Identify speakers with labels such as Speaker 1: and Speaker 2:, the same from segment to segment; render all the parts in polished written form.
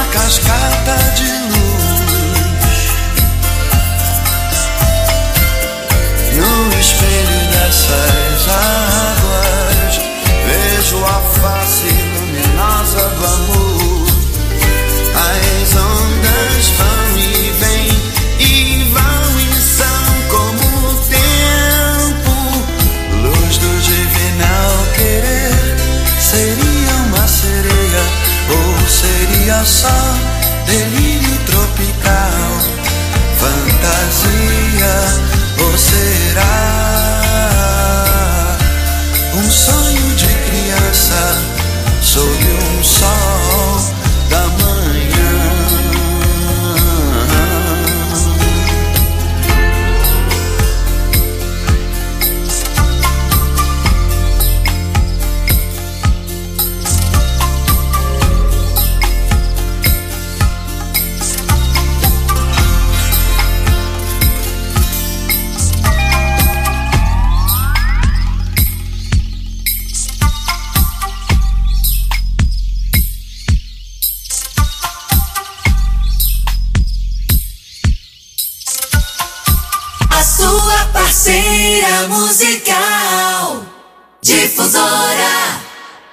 Speaker 1: cascata de luz. No espelho dessas águas vejo a face luminosa do amor. As ondas vão e vêm e vão e são como o tempo. Luz do divinal querer. Seria uma sereia ou seria só delírio tropical? Fantasia ou será um sonho de criança sob um sol da manhã?
Speaker 2: Parceira musical Difusora.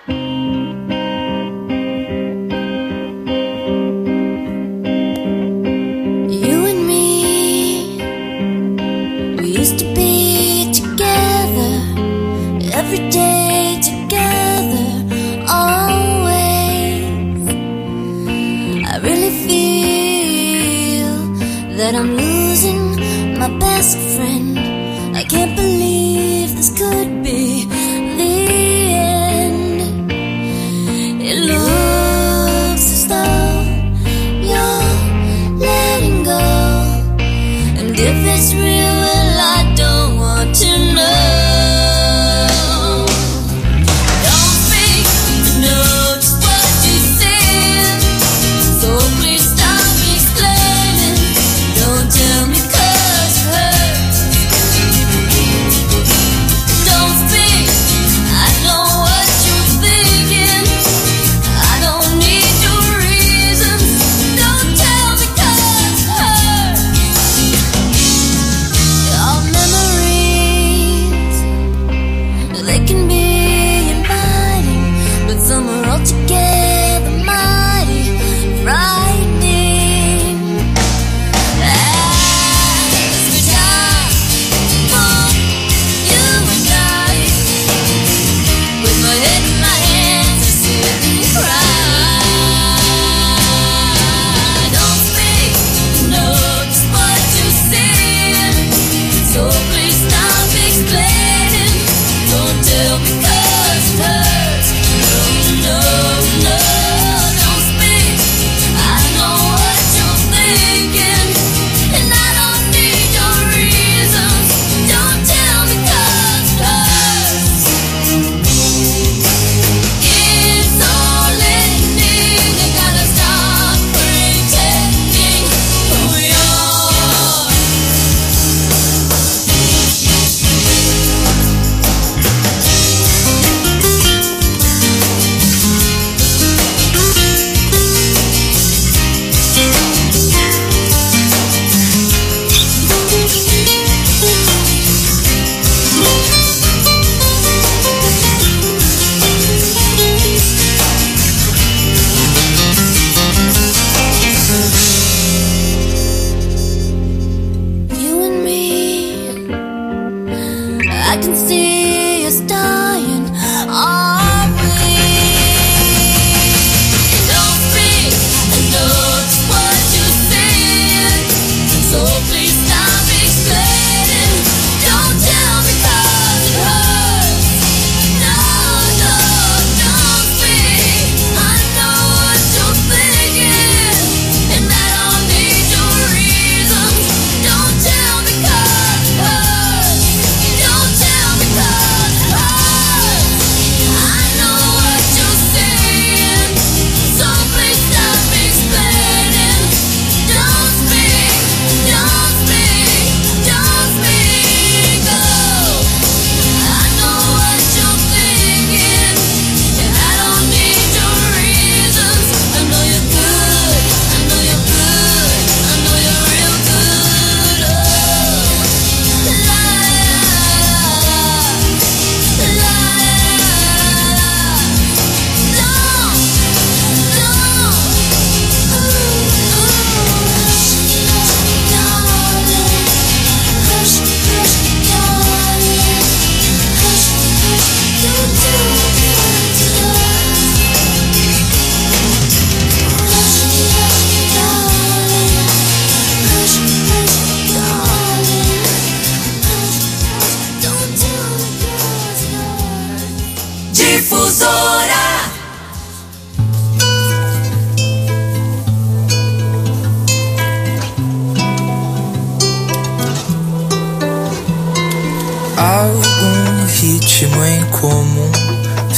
Speaker 3: You and me, we used to be together every day, together always. I really feel that I'm losing my best friend. I can't believe this could be the end. It looks as though you're letting go, and if it's real, well, I don't want to know. Don't think to know just what you said, so please stop explaining. Don't tell me 'cause it hurts.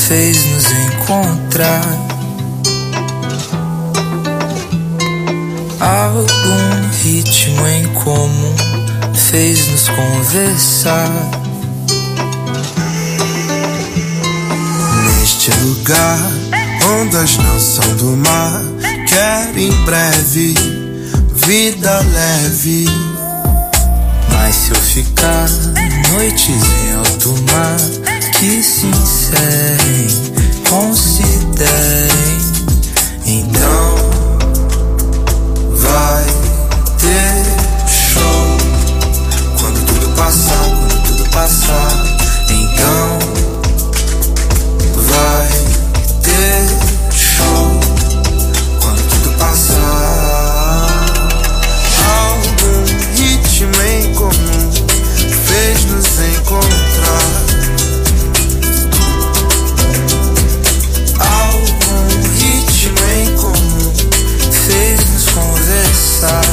Speaker 4: fez nos encontrar. Algum ritmo em comum fez nos conversar.
Speaker 1: Neste lugar, ondas não são do mar. Quero em breve vida leve.
Speaker 4: Mas se eu ficar noites em alto mar que se encerrem, considerem, então
Speaker 1: vai ter show quando tudo passar, quando tudo passar. Então vai ter show quando tudo passar. Algum ritmo em comum fez nos encontrar. Algum ritmo em comum
Speaker 4: fez nos conversar.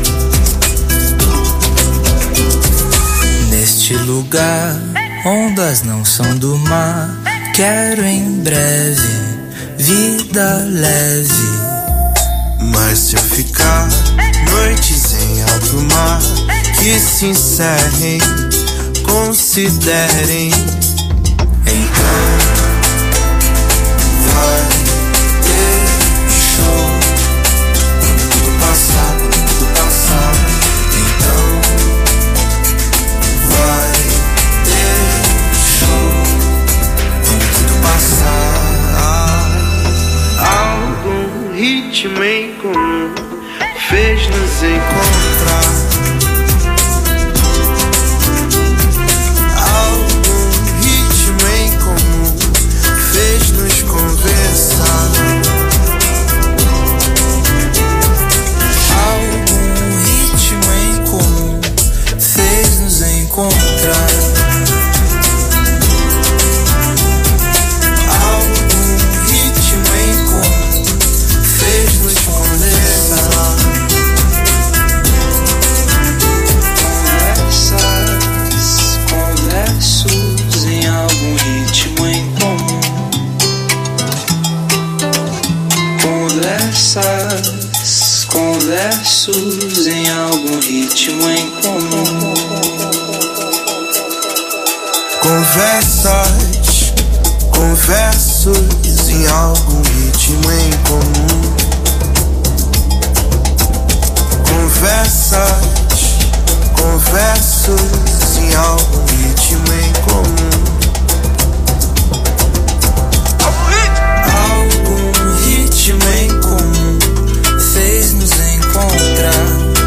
Speaker 4: Neste lugar, ondas não são do mar. Quero em breve vida leve.
Speaker 1: Mas se eu ficar noites em alto mar que se encerrem, considerem, então vai ter show quando tudo passar, quando tudo passar. Então vai ter show quando tudo passar. Algum ritmo em comum fez nos encontrar. Algum ritmo em comum fez nos conversar.
Speaker 4: Algum ritmo em comum fez nos encontrar. Conversos em algum ritmo em comum.
Speaker 1: Conversos em algum ritmo em comum. Conversos em algum ritmo em comum.
Speaker 4: Algum ritmo em comum fez nos encontrar.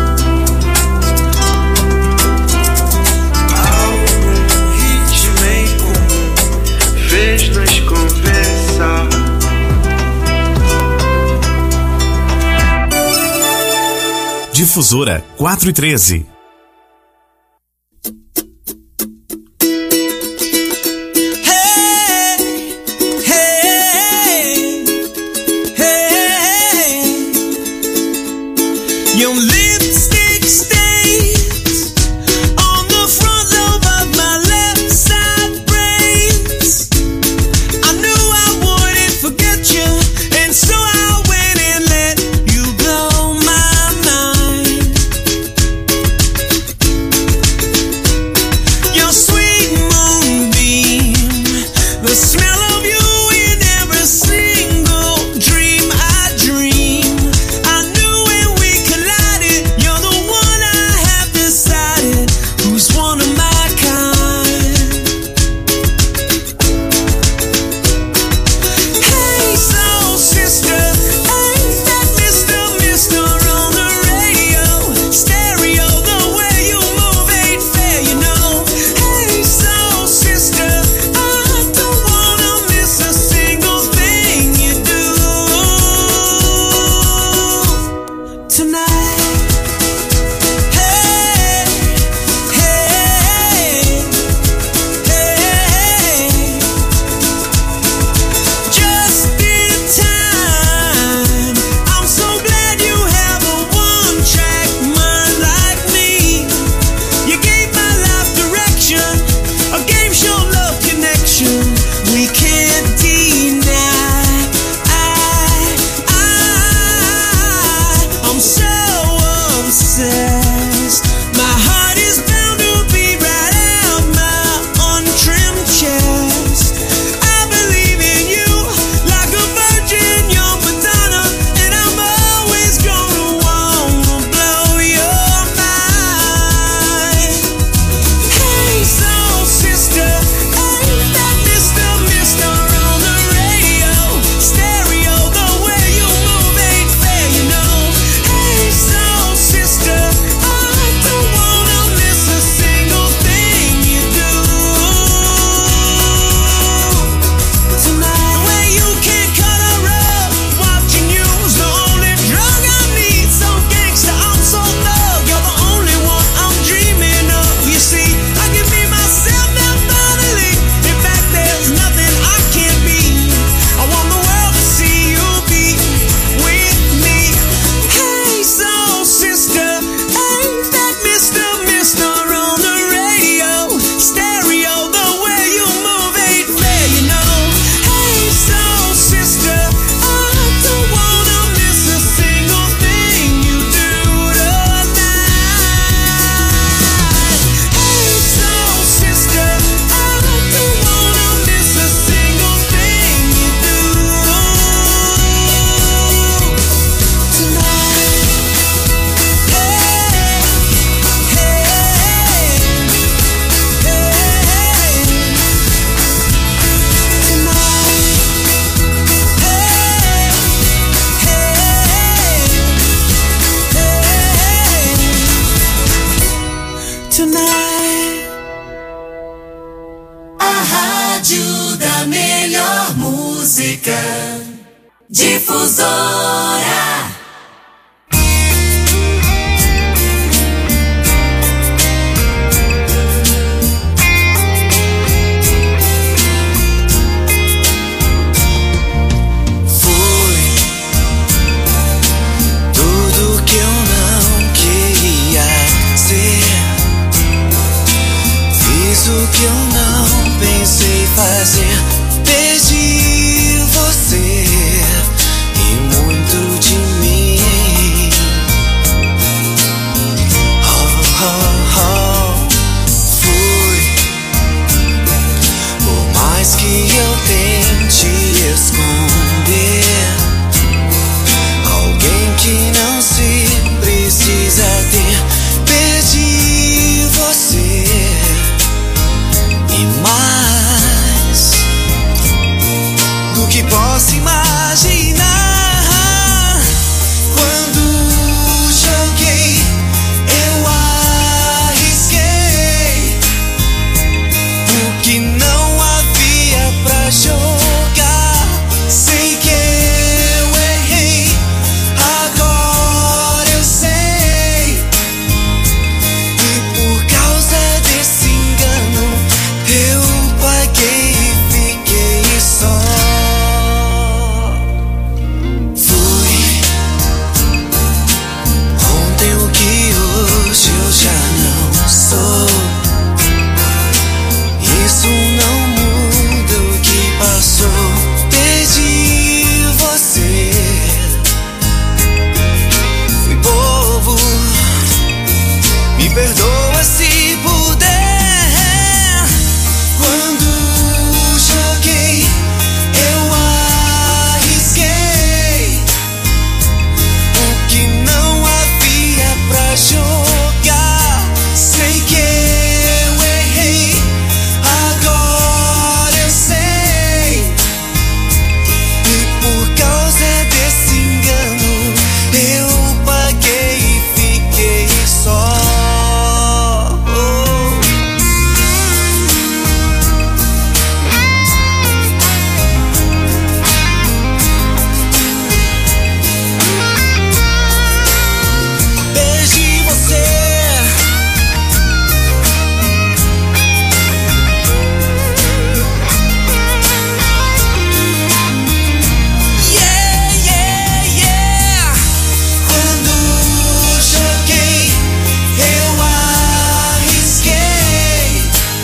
Speaker 1: Algum ritmo em comum fez nos conversar.
Speaker 5: Difusora 413.
Speaker 6: Your
Speaker 2: Difusora.
Speaker 1: O que eu não pensei fazer, perdi você e muito de mim. Oh, oh, oh. Fui, por mais que eu tente esconder, alguém que não se precisa ter, perdi você. E mais do que posso imaginar, quando joguei, eu arrisquei o que não havia pra jogar. Sei que eu errei, agora eu sei. E por causa desse engano eu paguei e fiquei só. Fui ontem o que hoje eu já não sou. Isso não muda o que passou. Perdi você. Fui bobo. Me perdoa se puder. Quando joguei, eu arrisquei o que não havia pra jogar. Sei que eu errei, agora eu sei. E por causa desse engano, eu paguei e fiquei só. Perdi você. Yeah, yeah, yeah. Quando joguei, eu arrisquei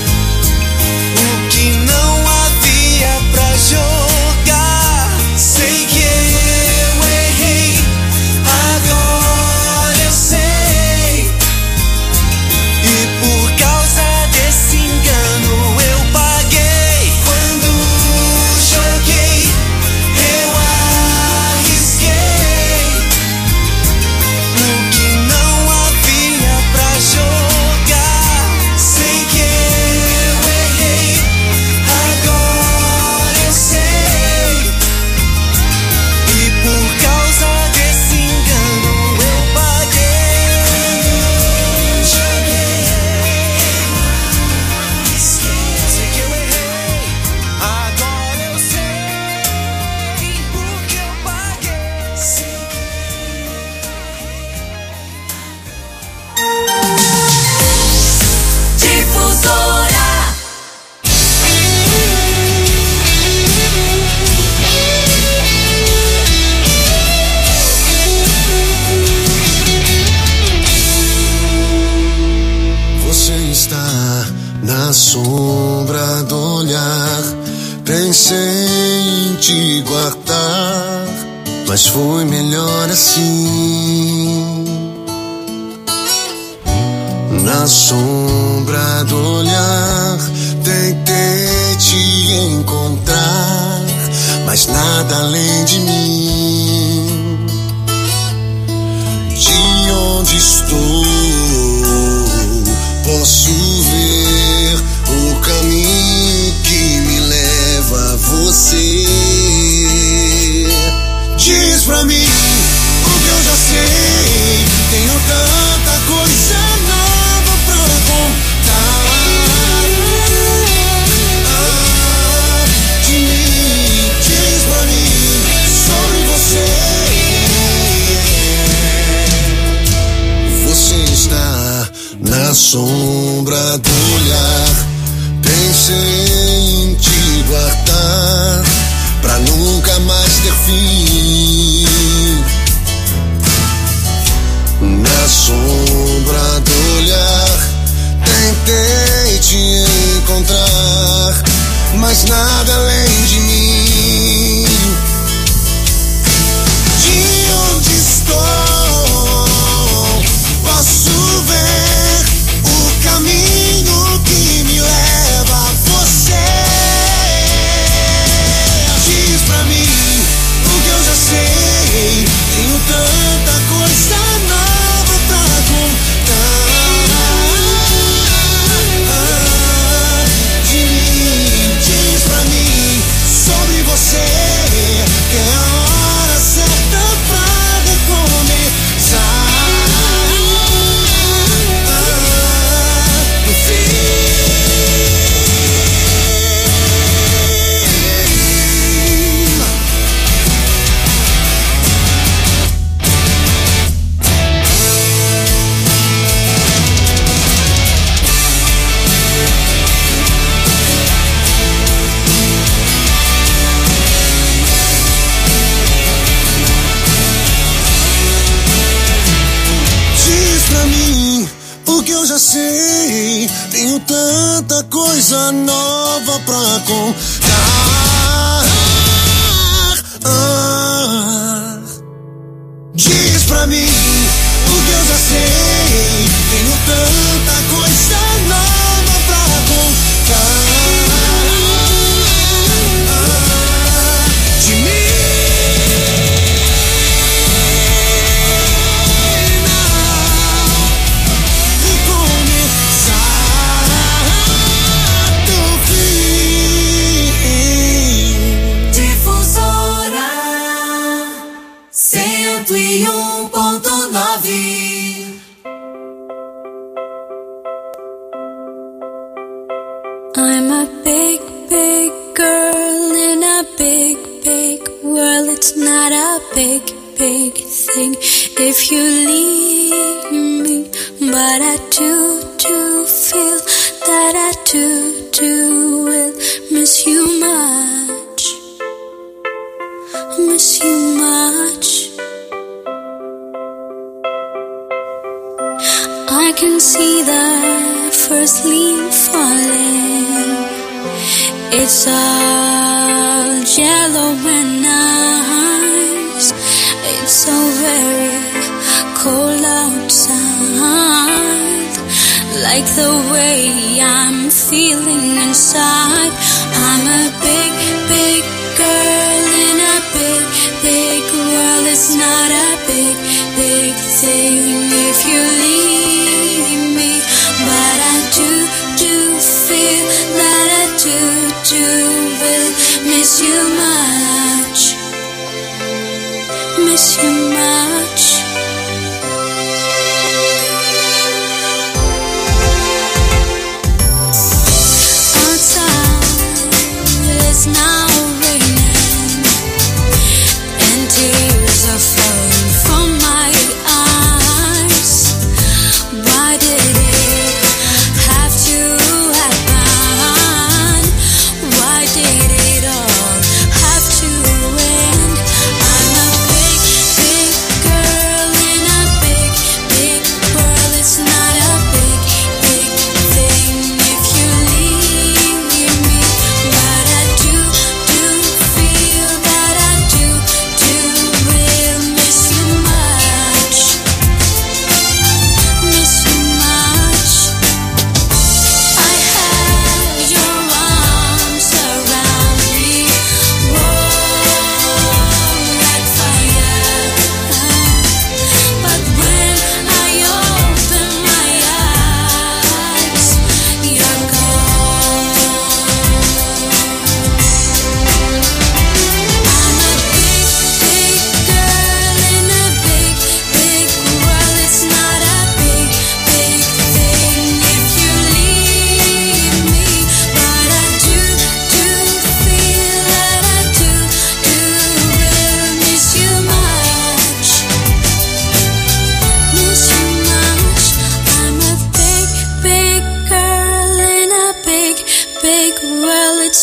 Speaker 1: o que não havia pra jogar. Sei que eu errei, agora eu sei. E por causa desse engano eu paguei. Quando joguei, eu arrisquei o que não havia pra jogar. Sei que eu errei, agora eu sei. E por causa desse engano eu paguei. Joguei, sei que eu errei, agora eu sei. Porque eu paguei.
Speaker 2: Difusora.
Speaker 1: Você está na sombra do olhar. Pensei em te guardar, mas foi melhor assim. Na sombra do olhar, tentei te encontrar, mas nada além de mim. De onde estou, posso ver o caminho que me leva a você. Diz pra mim o que eu já sei. Tenho tanta coisa nova pra contar. De mim, diz pra mim sobre Na sombra do olhar, pensei em te guardar pra nunca mais ter fim. Na sombra do olhar, tentei te encontrar, mas nada além de mim. De onde estou, posso ver o caminho que me leva a você. Diz pra mim o que eu já sei, tenho tanta coisa nova pra contar. De mim, diz pra mim sobre você, que é a hora certa pra recomeçar. No fim. Diz pra mim o que eu já sei, tenho tanta coisa nova pra contar. Diz pra mim o que eu já sei, tenho tanta coisa nova pra contar. De mim.
Speaker 2: Difusora 101.9.
Speaker 3: I'm a big, big girl in a big, big world. It's not a big, big thing if you leave me, but I do feel that I do will miss you much, miss you much. I can see the first leaf falling. It's all yellow and nice. It's so very cold outside. Like the way I'm feeling inside. I'm a big, big girl in a big, big world. It's not a big, big thing if you leave me, but I do feel that I do will miss you much, miss you much. Outside it's now raining and tears are falling from my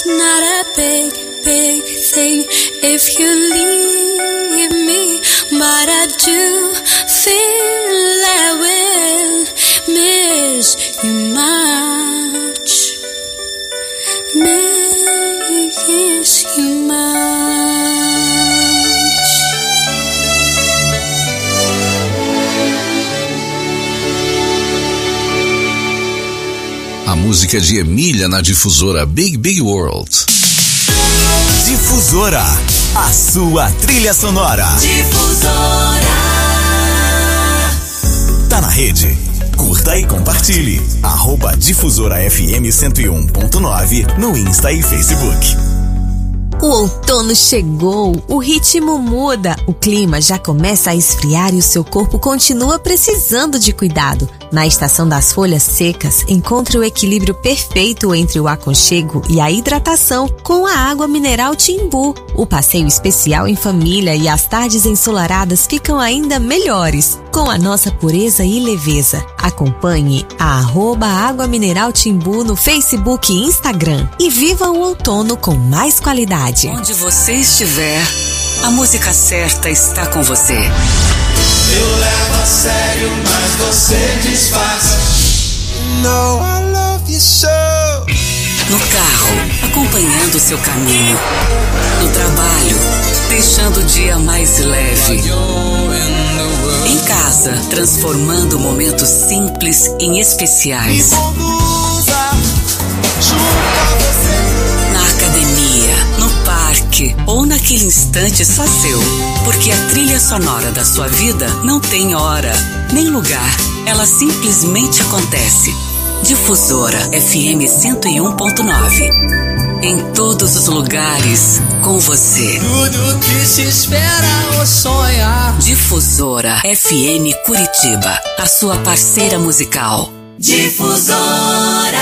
Speaker 3: not a big, big thing if you leave me, but I do feel I will miss you much, miss you much.
Speaker 5: A música de Emília na difusora Big Big World.
Speaker 6: Difusora, a sua trilha sonora.
Speaker 2: Difusora.
Speaker 6: Tá na rede? Curta e compartilhe. @Difusora FM 101.9 no Insta e Facebook.
Speaker 7: O outono chegou, o ritmo muda, o clima já começa a esfriar e o seu corpo continua precisando de cuidado. Na estação das folhas secas, encontre o equilíbrio perfeito entre o aconchego e a hidratação com a água mineral Timbu. O passeio especial em família e as tardes ensolaradas ficam ainda melhores, com a nossa pureza e leveza. Acompanhe a @Água Mineral Timbu no Facebook e Instagram e viva o outono com mais qualidade.
Speaker 8: Onde você estiver, a música certa está com você.
Speaker 1: Eu levo a sério, mas você desfaz. No, I love you so.
Speaker 8: No carro, acompanhando o seu caminho. No trabalho, deixando o dia mais leve. Em casa, transformando momentos simples em especiais. Na academia, no parque ou naquele instante só seu. Porque a trilha sonora da sua vida não tem hora, nem lugar. Ela simplesmente acontece. Difusora FM 101.9. Em todos os lugares, com você.
Speaker 4: Tudo que se espera ou sonhar.
Speaker 8: Difusora FM Curitiba, a sua parceira musical.
Speaker 2: Difusora.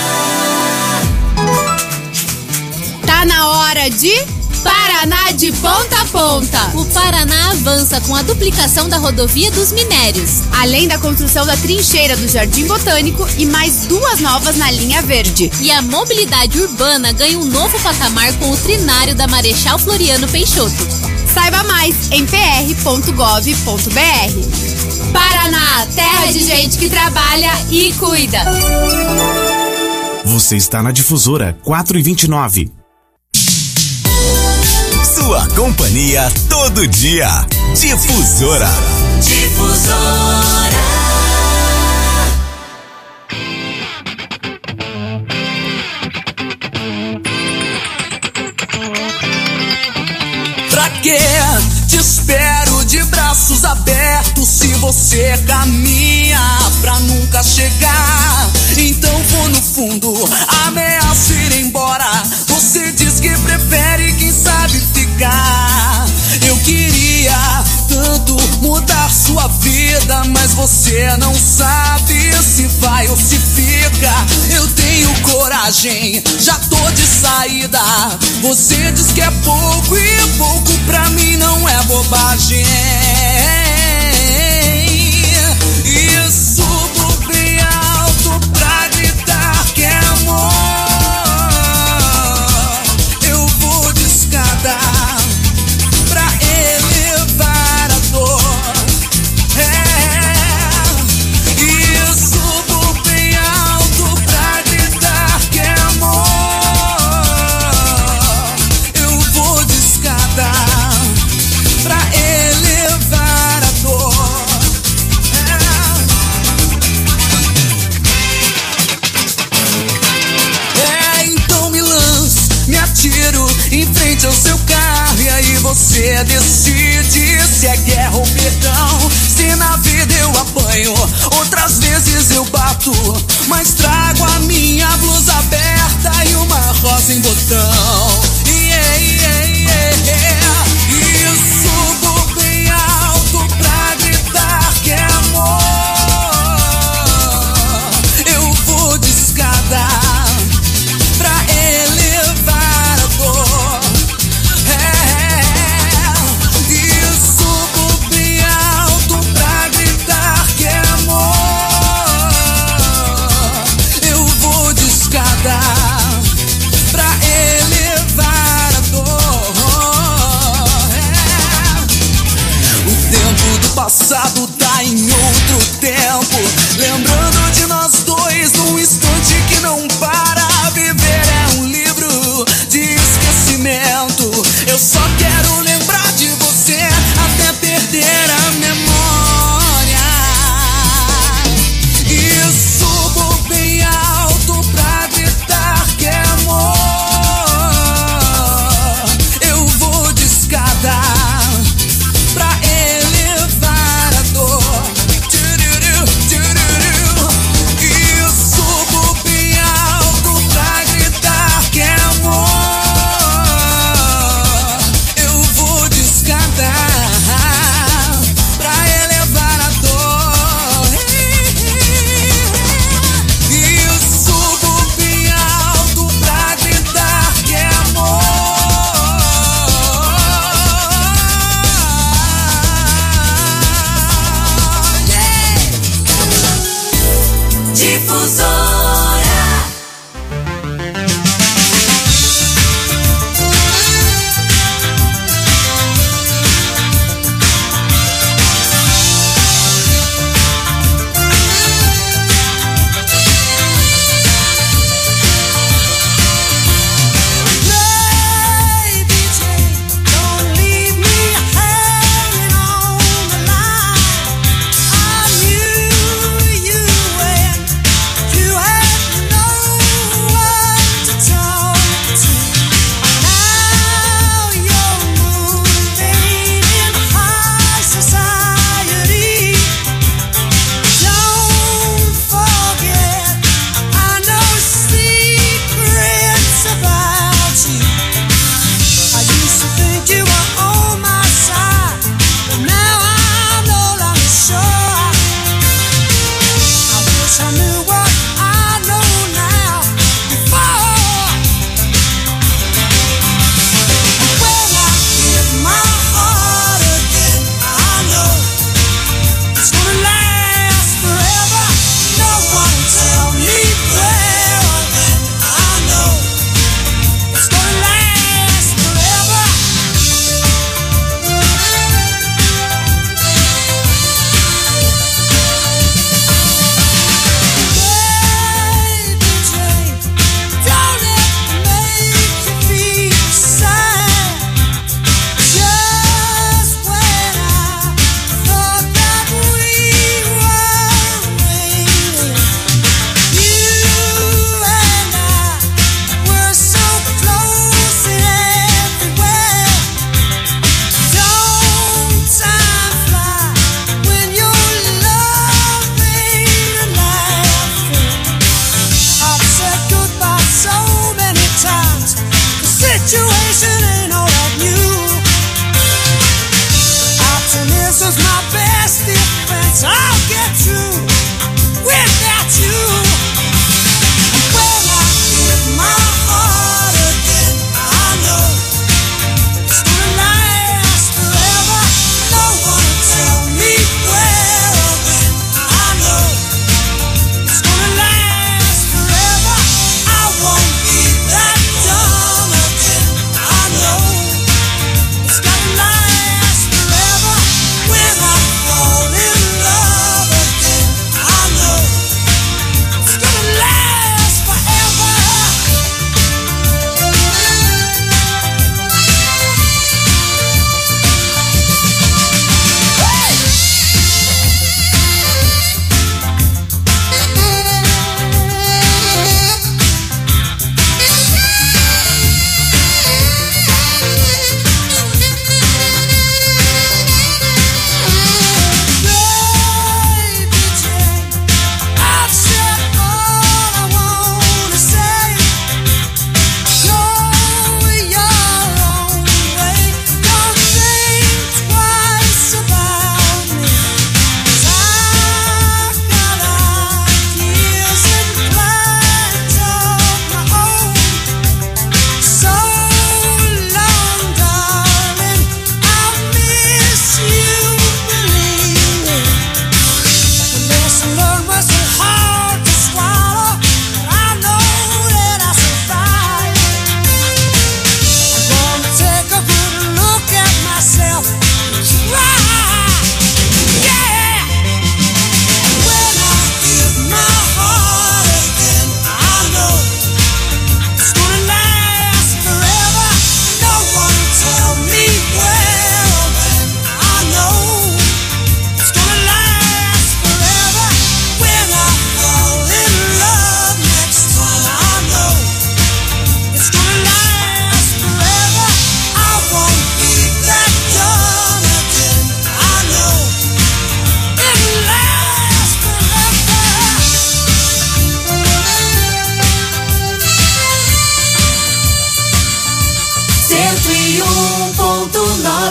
Speaker 9: Tá na hora de Paraná de ponta a ponta.
Speaker 10: O Paraná avança com a duplicação da rodovia dos Minérios,
Speaker 9: além da construção da trincheira do Jardim Botânico e mais 2 novas na linha verde.
Speaker 10: E a mobilidade urbana ganha um novo patamar com o trinário da Marechal Floriano Peixoto.
Speaker 9: Saiba mais em pr.gov.br. Paraná, terra de gente que trabalha e cuida.
Speaker 6: Você está na Difusora 429. Sua companhia todo dia. Difusora.
Speaker 2: Difusora.
Speaker 11: Pra quê? Te espero de braços abertos. Se você caminha pra nunca chegar, então vou no fundo, ameaço ir embora. Você diz que prefere, quem sabe ficar. Eu queria tanto mudar sua vida, mas você não sabe se vai ou se fica. Eu tenho coragem, já tô de saída. Você diz que é pouco e pouco pra mim não é bobagem. E subo bem alto pra gritar que é amor. Eu vou de escada pra elevar a dor. E subo bem alto pra gritar que é amor. Eu vou de escada pra elevar a dor. Então me lanço, me atiro em frente ao seu carro, e aí você decide se é guerra ou perdão. Se na vida eu apanho, outras vezes eu bato, mas trago a minha blusa aberta e uma rosa em botão. E subo bem alto pra gritar que é amor. Eu vou de escada pra elevar a dor. E subo bem alto passado tá em outro tempo. Lembrando de nós dois num instante que não para. Viver é um livro de esquecimento. Eu só quero lembrar de você até perder a memória. E subo bem alto pra gritar que é amor. Eu vou de escada pra elevar a dor.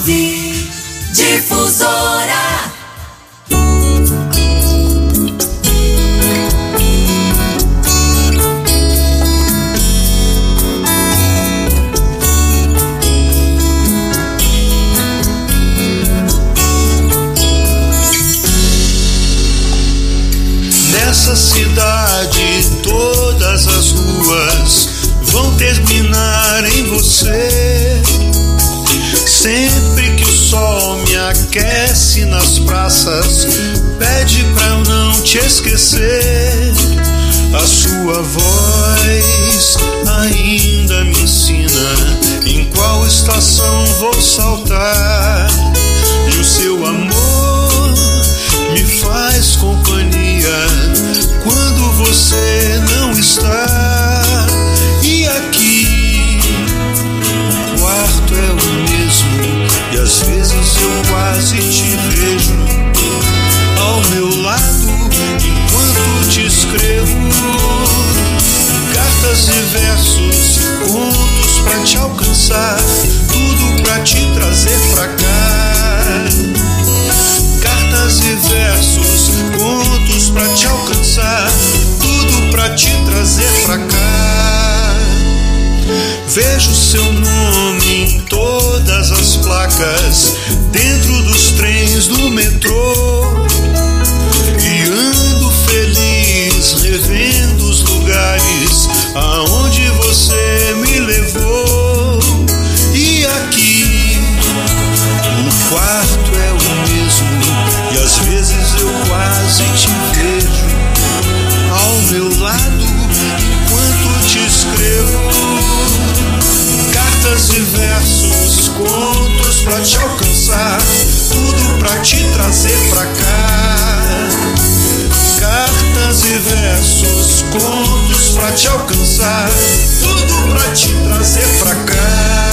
Speaker 2: 9. Difusora.
Speaker 12: Nessa cidade todas as ruas vão terminar em você. Sempre que o sol me aquece nas praças, pede pra eu não te esquecer. A sua voz ainda me ensina em qual estação vou saltar. E o seu amor me faz companhia quando você não está. E aqui o quarto é o mesmo, e às vezes eu quase te vejo ao meu lado enquanto te escrevo cartas e versos, contos pra te alcançar, tudo pra te trazer pra cá. Cartas e versos, contos pra te alcançar, tudo pra te trazer pra cá. Vejo seu nome em todas as placas, dentro dos trens do metrô, e ando feliz revendo os lugares aonde você me levou. E aqui o quarto é o mesmo, e às vezes eu quase te vejo ao meu lado enquanto te escrevo cartas e versos, contos pra te alcançar, tudo pra te trazer pra cá. Cartas e versos, contos pra te alcançar, tudo pra te trazer pra cá.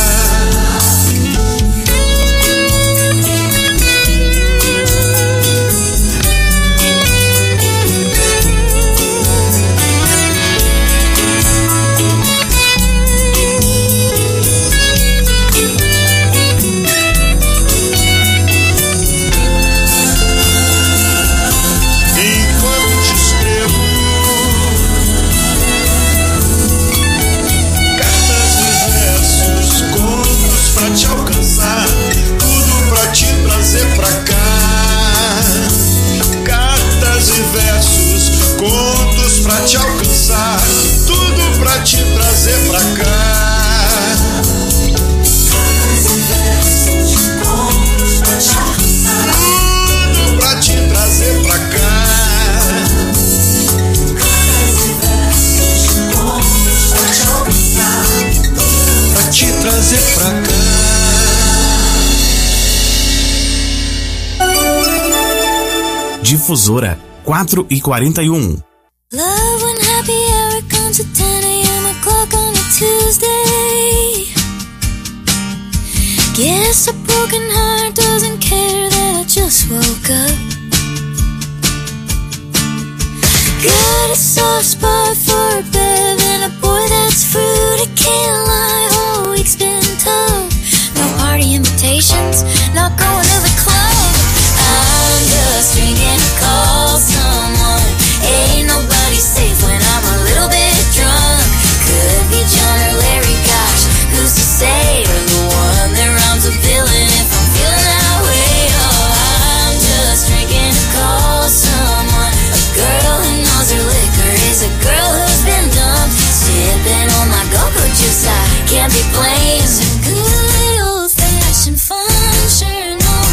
Speaker 12: Contos pra te alcançar, tudo pra te trazer pra cá. Contos pra te alcançar, tudo pra te trazer pra cá. Contos pra te alcançar, pra te trazer pra cá.
Speaker 13: Difusora 4h41.
Speaker 3: Love when happy hour comes at 10 a.m. o'clock on a Tuesday. Guess a broken heart doesn't care that I just woke up. Got a soft spot for a bev and a boy that's fruity, can't lie, whole week's been tough. No party invitations, not going to the club. I'm just drinking to call someone. Ain't nobody safe when I'm a little bit drunk. Could be John or Larry, gosh, who's to say? Or the one that rhymes with villain if I'm feeling that way. Oh, I'm just drinking to call someone. A girl who knows her liquor is a girl who's been dumped. Sipping on my go-go juice, I can't be blamed. Good old-fashioned fun, sure enough.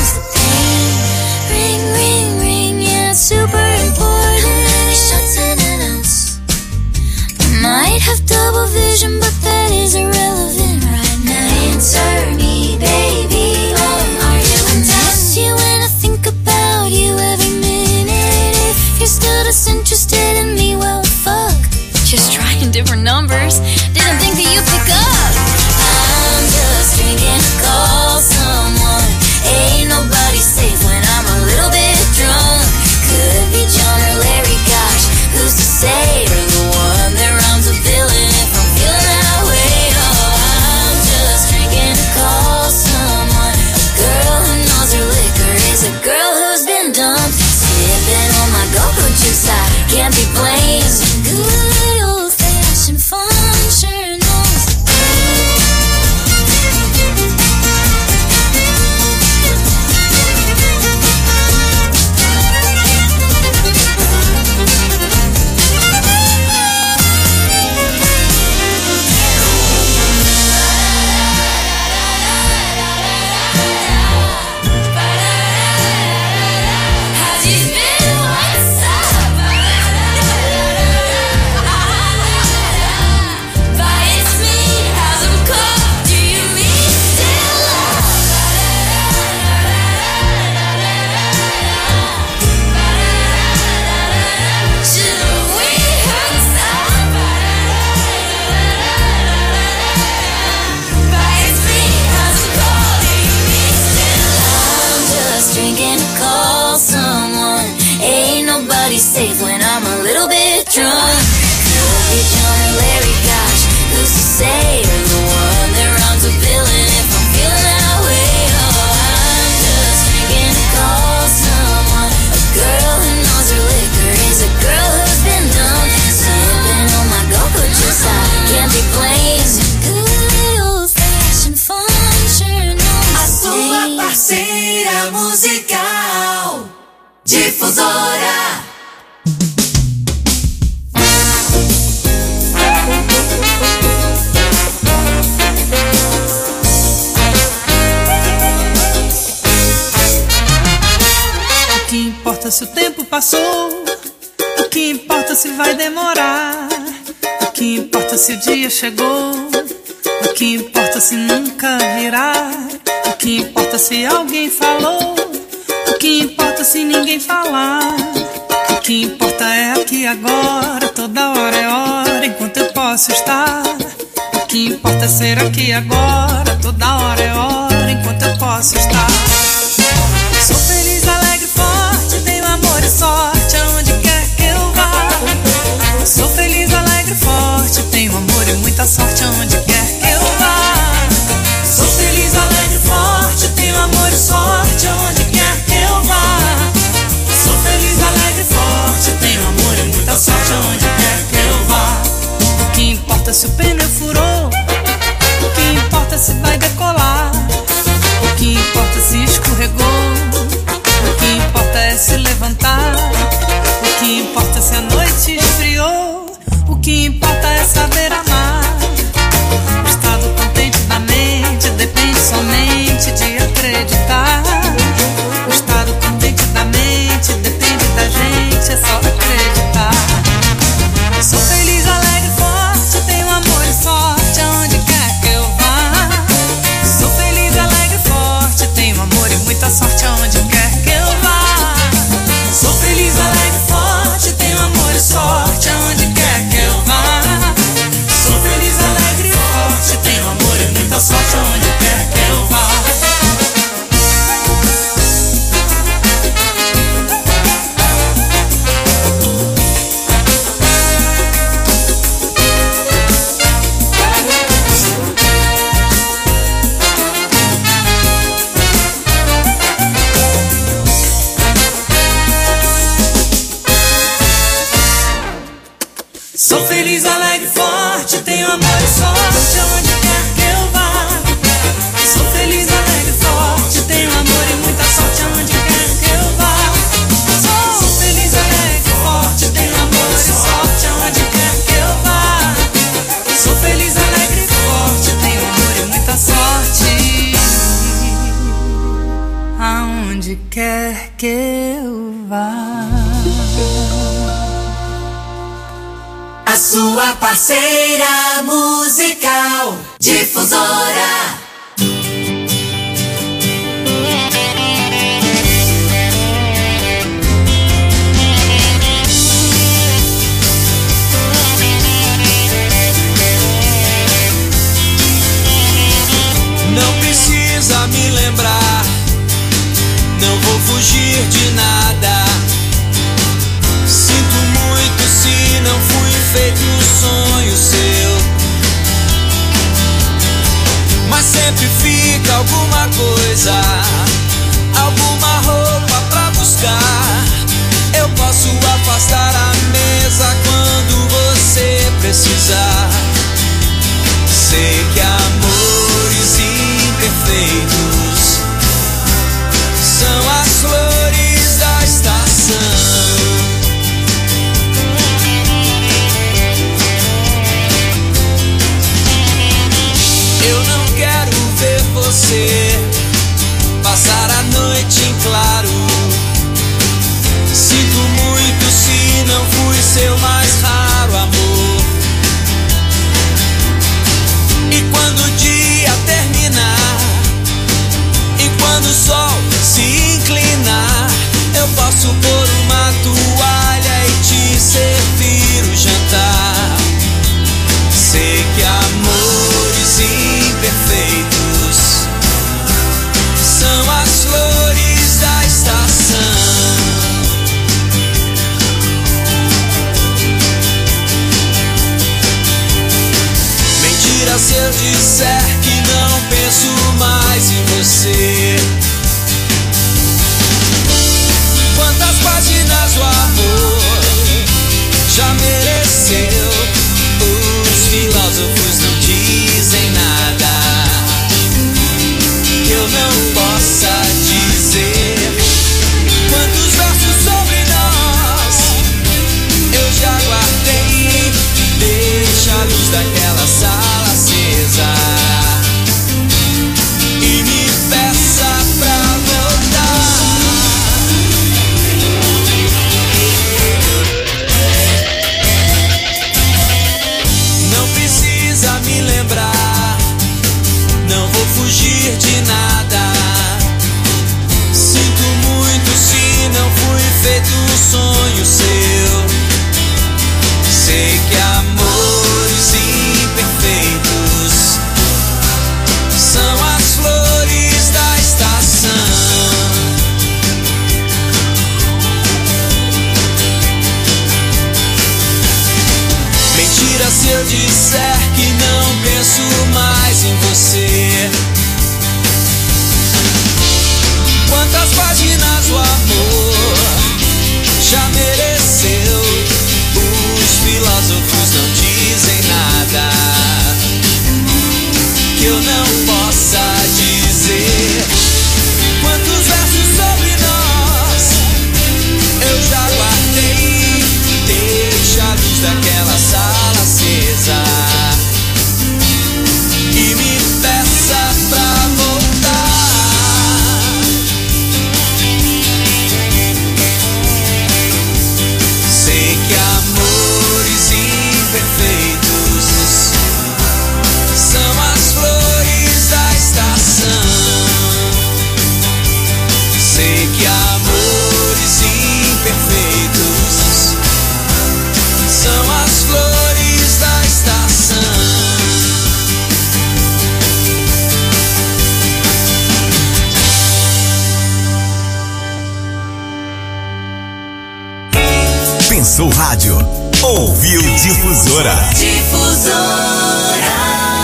Speaker 3: Sipping on my go-go juice, I can't be blamed. Good old-fashioned fun, sure knows. Safe when I'm a little bit drunk. Could be John or Larry, gosh, who's to say? You're the one that runs a villain if I'm feeling that way. Oh, I'm just drinking to call someone. A girl who knows her liquor is a girl who's been dumb. Sipping on my go-go juice, I can't be blamed. Good old-fashioned fun, sure knows.
Speaker 2: A sua parceira musical Difusora.
Speaker 14: O que importa se o tempo passou? O que importa se vai demorar? O que importa se o dia chegou? O que importa se nunca virá? O que importa se alguém falou? O que importa se ninguém falar? O que importa é aqui agora, toda hora é hora, enquanto eu posso estar. O que importa é ser aqui agora, toda hora é hora, enquanto eu posso estar. Sou feliz, alegre, forte, tenho amor e sorte aonde quer que eu vá. Sou feliz, alegre, forte, tenho amor e muita sorte aonde quer que eu vá. Sou feliz, alegre, forte, tenho amor e sorte aonde quer que eu vá. Sou feliz, alegre, forte, tenho amor e muita sorte aonde quer que eu vá. O que importa se o pneu furou? O que importa se vai decolar? O que importa se escorregou? O que importa é se levantar. O que importa se a noite esfriou. O que importa é saber amar. O estado contente da mente depende somente de acreditar. O estado contente da mente depende da gente, é só acreditar. Sou feliz, alegre, forte, tenho amor e sorte aonde quer que eu vá. Sou feliz, alegre, forte, tenho amor e muita sorte aonde quer que eu vá. Sou feliz, alegre, forte, tenho amor e sorte aonde quer que eu vá. Sou feliz, alegre, forte, tenho amor e muita sorte aonde quer que eu vá. Sou feliz, alegre, forte, tenho amor e sorte aonde quer que eu vá. Sou feliz, alegre, forte, tenho amor e muita sorte aonde quer que eu vá. Sou feliz, alegre, forte, tenho amor e sorte aonde quer que eu vá. Sou feliz, alegre, forte, tenho amor e muita sorte aonde quer que eu vá.
Speaker 2: A sua parceira musical Difusora.
Speaker 15: Não precisa me lembrar, não vou fugir de nada. Sinto muito se não fui feito um sonho seu, mas mais em você. Quantas páginas o amor já mereceu? Os filósofos não dizem nada que eu não possa dizer. Quantos versos sobre nós eu já guardei? Deixa a luz daquela sala acesa e me peça pra voltar. Não precisa me lembrar, não vou fugir de nada. Sinto muito se não fui feito um sonho seu. Sei que amores imperfeitos são as flores da estação. Mentira se eu disser que não penso mais em você. Quantas páginas o amor já mereceu? Os filósofos não dizem nada que eu não possa dizer. Quantos versos sobre nós eu já guardei? Deixa a luz daquela sala acesa e me peça pra voltar. Sei que amores imperfeitos são as flores da estação. Sei que amores imperfeitos são as flores da estação.
Speaker 6: Pensou rádio, ouviu Difusora.
Speaker 2: Difusora.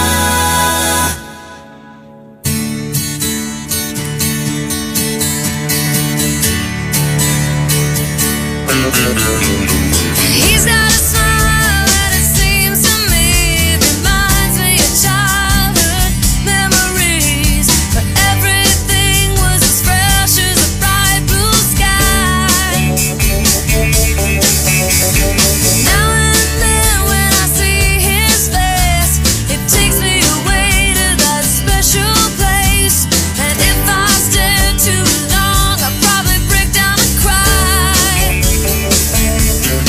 Speaker 3: He's got a smile that it seems to me reminds me of childhood memories, but everything was as fresh as a bright blue sky. Now and then when I see his face, it takes me away to that special place. And if I stare too long, I'll probably break down and cry.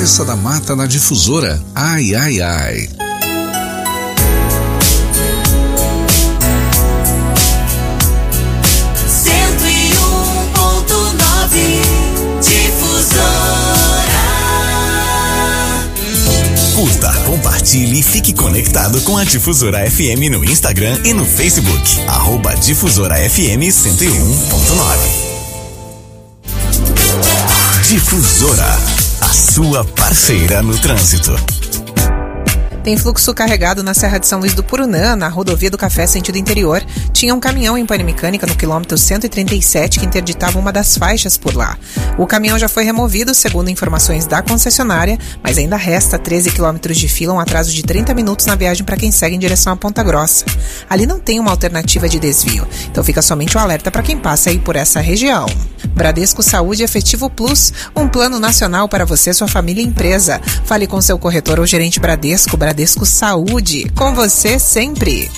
Speaker 5: Vanessa da Mata na Difusora. Ai, ai, ai.
Speaker 6: Curta, compartilhe e fique conectado com a Difusora FM no Instagram e no Facebook. @Difusora FM 101.9. Difusora, a sua parceira no trânsito.
Speaker 16: Tem fluxo carregado na Serra de São Luís do Purunã, na rodovia do Café sentido interior. Tinha um caminhão em pane mecânica no quilômetro 137 que interditava uma das faixas por lá. O caminhão já foi removido, segundo informações da concessionária, mas ainda resta 13 quilômetros de fila, um atraso de 30 minutos na viagem para quem segue em direção a Ponta Grossa. Ali não tem uma alternativa de desvio, então fica somente o alerta para quem passa aí por essa região. Bradesco Saúde Efetivo Plus, um plano nacional para você, sua família e empresa. Fale com seu corretor ou gerente Bradesco. Bradesco Saúde, com você sempre.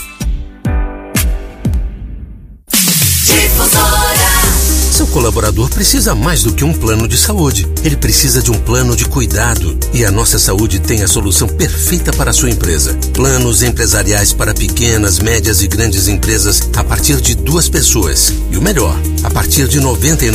Speaker 17: Seu colaborador precisa mais do que um plano de saúde. Ele precisa de um plano de cuidado. E a Nossa Saúde tem a solução perfeita para a sua empresa. Planos empresariais para pequenas, médias e grandes empresas a partir de 2 pessoas. E o melhor, a partir de R$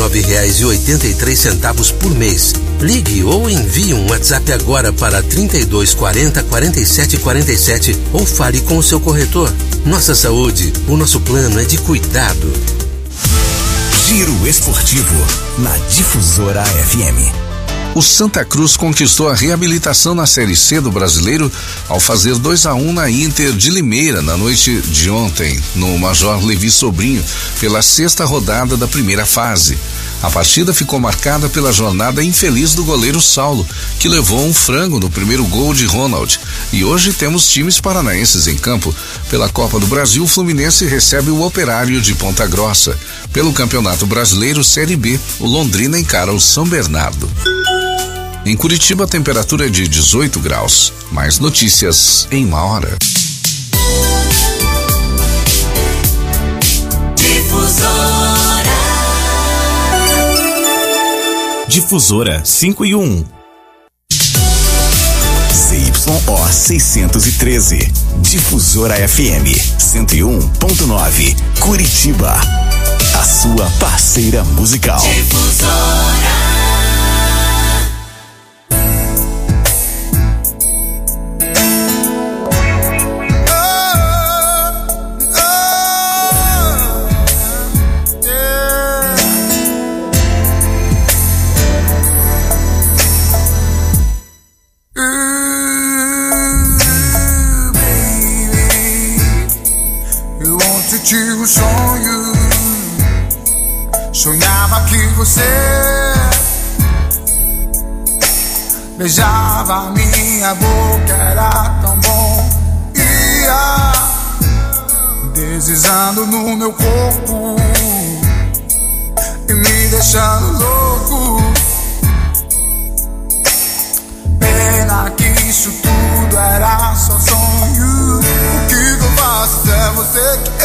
Speaker 17: 99,83 por mês. Ligue ou envie um WhatsApp agora para 32 40 47 47 ou fale com o seu corretor. Nossa Saúde, o nosso plano é de cuidado.
Speaker 6: Giro Esportivo, na Difusora FM.
Speaker 5: O Santa Cruz conquistou a reabilitação na Série C do Brasileiro ao fazer 2-1 na Inter de Limeira na noite de ontem, no Major Levi Sobrinho, pela 6ª rodada da primeira fase. A partida ficou marcada pela jornada infeliz do goleiro Saulo, que levou um frango no primeiro gol de Ronald. E hoje temos times paranaenses em campo. Pela Copa do Brasil, o Fluminense recebe o Operário de Ponta Grossa. Pelo Campeonato Brasileiro Série B, o Londrina encara o São Bernardo. Em Curitiba, a temperatura é de 18 graus. Mais notícias em 1 hora.
Speaker 6: Difusora 5 e 1. CYO 613. Difusora FM 101.9. Curitiba. A sua parceira musical.
Speaker 2: Difusora.
Speaker 1: Um sonho, sonhava que você beijava minha boca, era tão bom, ia deslizando no meu corpo e me deixando louco. Pena que isso tudo era só sonho. O que eu faço é você que